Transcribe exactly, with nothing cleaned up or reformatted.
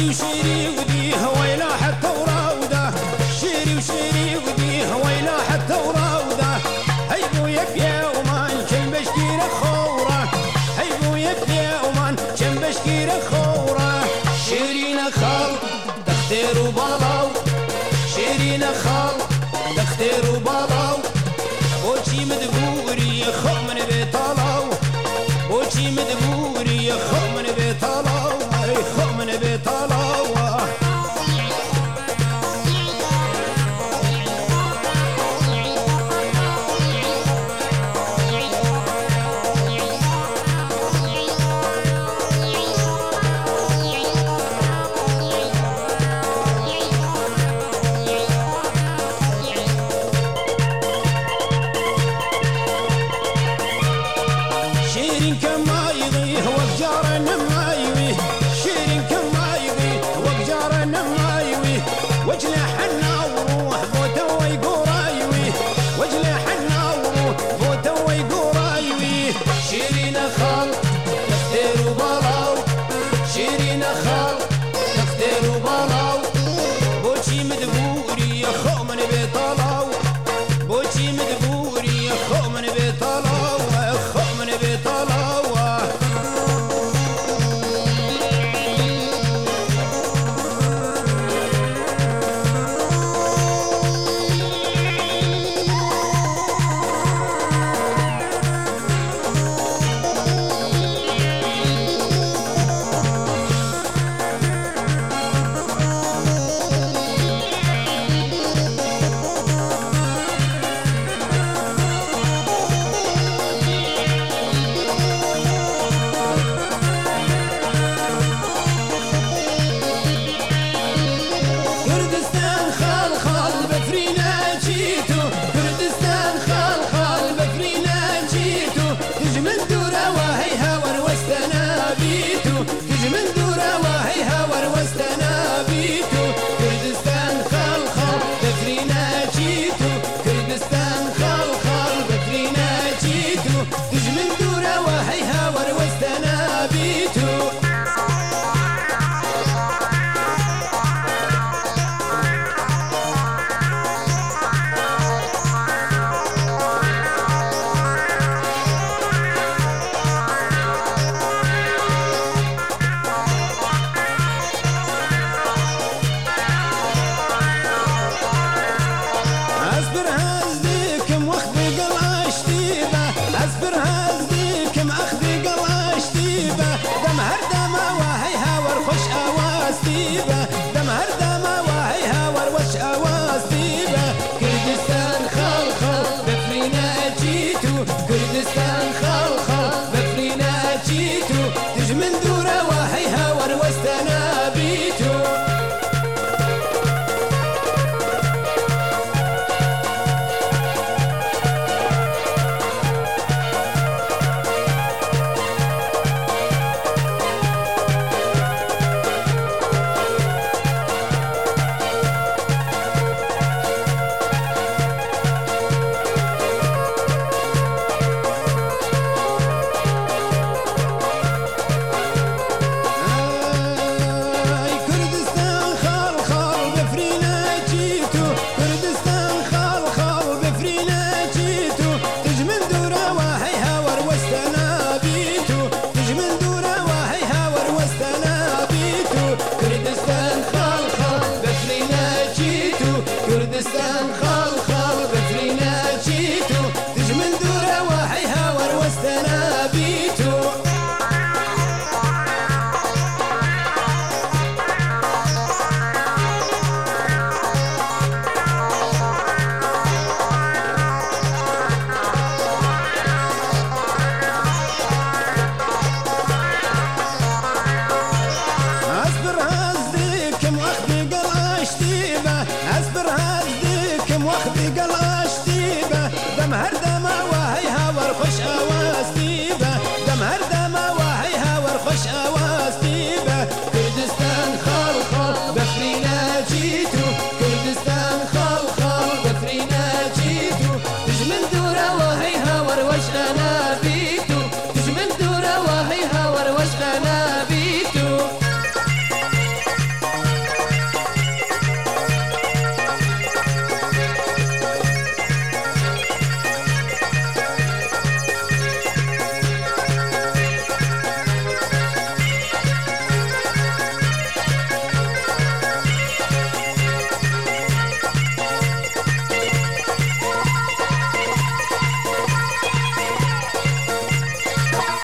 شيري وشيري ودي هويلا حتى وراوده شيري وشيري ودي هويلا حتى وراوده هاي بويا بيا ومان كم بشكير خورة هاي بويا بيا ومان كم بشكير خورة شيرينا خال تختير وبلاو شيرينا خال تختير وبلاو بوشي مدبوري خو من بيطلاو بوشي مدبوري خو من بيطلاو خو من بيطلاو شيرين كما يضي وقجارنا ما يوي شيرين كما يضي وقجارنا ما يوي وجله حنا وروح بوته ويقورايوي وجله حنا وروح بوته ويقورايوي شيرين خال تختير وبلاو شيرين خال تختير وبلاو بوشي مدبوري خو من بيطلاو بوشي مدبوري خو من بيطلاو خو من بيطلاو اصبر هزيكم اخذي قلاش تيبه دم هردمه وهي هاور خش اواز تيبه